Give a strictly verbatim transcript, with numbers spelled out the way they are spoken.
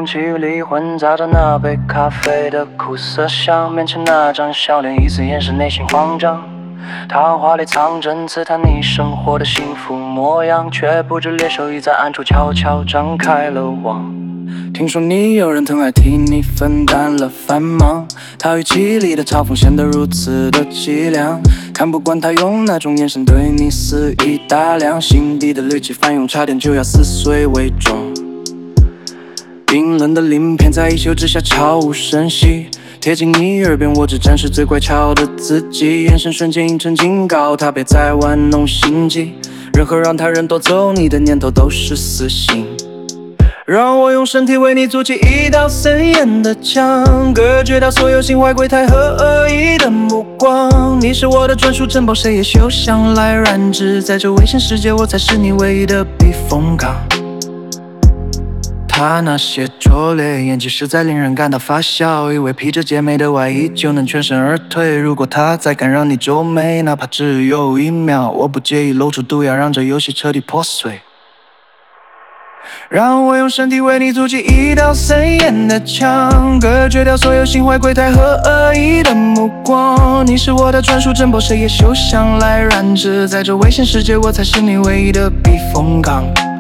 空气里混杂着那杯咖啡的苦涩香，面前那张笑脸一字掩饰内心慌张。桃花里藏针刺探你生活的幸福模样，却不知猎手已在暗处悄悄张开了网。听说你有人疼爱替你分担了繁忙，他语气里的嘲讽显得如此的凄凉，看不惯他用那种眼神对你肆意打量，心底的戾气翻涌，差点就要撕碎伪装。冰冷的鳞片在衣袖之下悄无声息，贴近你耳边，我只展示最乖巧的自己，眼神瞬间映成警告，他别再玩弄心机，任何让他人夺走你的念头都是死刑。让我用身体为你筑起一道森严的墙，隔绝掉所有心怀鬼胎和恶意的目光。你是我的专属珍宝，谁也休想来染指，在这危险世界，我才是你唯一的避风港。他那些拙劣演技实在令人感到发笑，以为披着洁美的外衣就能全身而退。如果他再敢让你皱眉，哪怕只有一秒，我不介意露出毒药，让这游戏彻底破碎。让我用身体为你筑起一道森严的墙，隔绝掉所有心怀鬼胎和恶意的目光。你是我的专属珍宝，谁也休想来染指，在这危险世界，我才是你唯一的避风港。